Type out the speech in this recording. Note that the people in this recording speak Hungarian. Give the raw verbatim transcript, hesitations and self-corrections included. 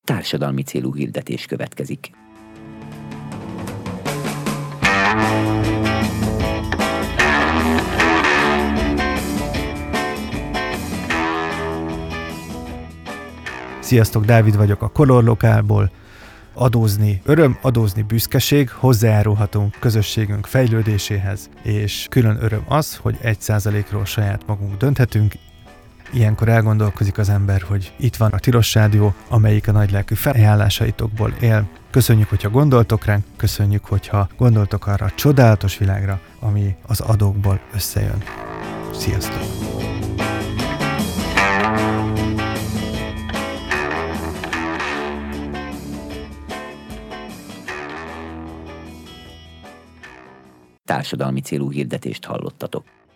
Társadalmi célú hirdetés következik. Sziasztok, Dávid vagyok a Color Lokálból. Adózni öröm, adózni büszkeség, hozzájárulhatunk közösségünk fejlődéséhez, és külön öröm az, hogy egy százalékról saját magunk dönthetünk. Ilyenkor elgondolkozik az ember, hogy itt van a Tilos Rádió, amelyik a nagylelkű felajánlásaitokból él. Köszönjük, hogyha gondoltok ránk, köszönjük, hogyha gondoltok arra a csodálatos világra, ami az adókból összejön. Sziasztok! Társadalmi célú hirdetést hallottatok.